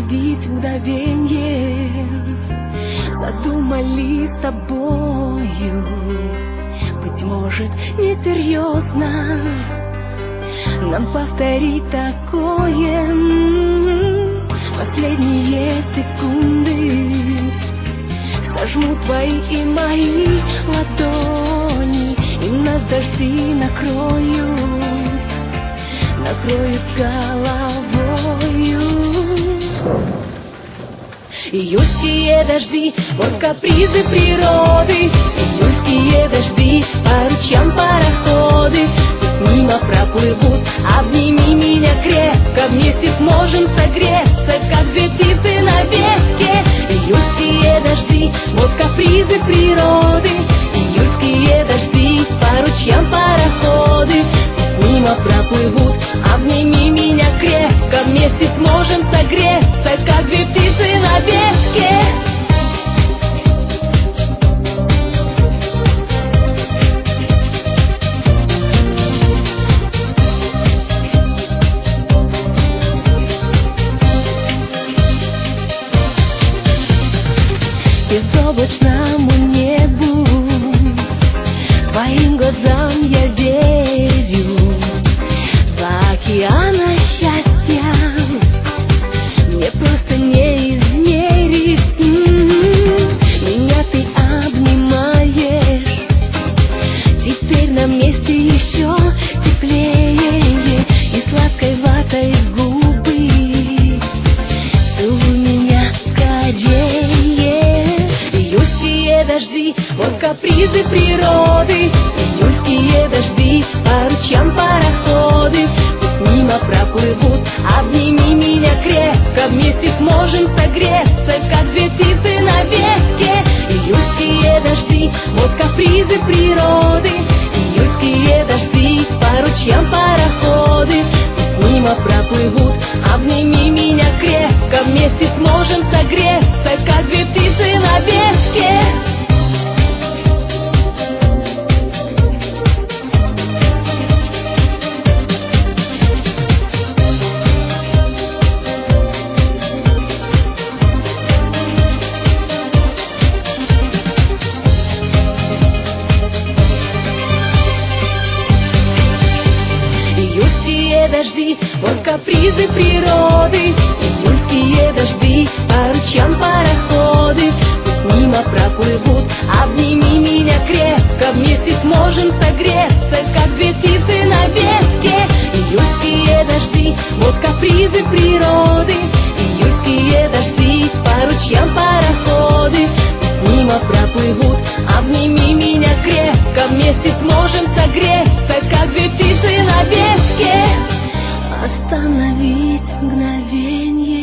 остановить мгновенье. Задумали с тобою, быть может, несерьезно нам повторить такое. Последние секунды сожму твои и мои ладони, и нас дожди накроют головою. Июльские дожди, вот капризы природы. Июльские дожди, по ручьям пароходы. Мимо проплывут, обними меня крепко, вместе сможем согреться, как две птицы на ветке. Июльские дожди, вот капризы природы. Июльские дожди, по ручьям пароходы. Мимо проплывут, обними меня крепко, вместе сможем согреться, как две птицы на ветке. Безоблачному небу, твоим глазам я верю. За океана счастья мне просто не измерить. Меня ты обнимаешь, теперь на месте еще теплее, и сладкой ватой губы целуй меня скорее. Июльские дожди, вот капризы природы. Июльские дожди, по ручьям пароходы. Пусть мимо проплывут, обними меня крепко, вместе сможем согреться, как две птицы на ветке. Июльские дожди, вот капризы природы. Июльские дожди, по ручьям пароходы. Пусть мимо проплывут, обними меня крепко, вместе сможем согреться, как две птицы на ветке. Июльские дожди, вот капризы природы. Июльские дожди, по ручьям пароходы. Пусть мимо проплывут, обними меня крепко, вместе сможем согреться, как две птицы на ветке. Июльские дожди, вот капризы природы. Июльские дожди, по ручьям пароходы. Пусть мимо проплывут, обними меня крепко, вместе сможем согреться, как две птицы на ветке. Остановить мгновенье.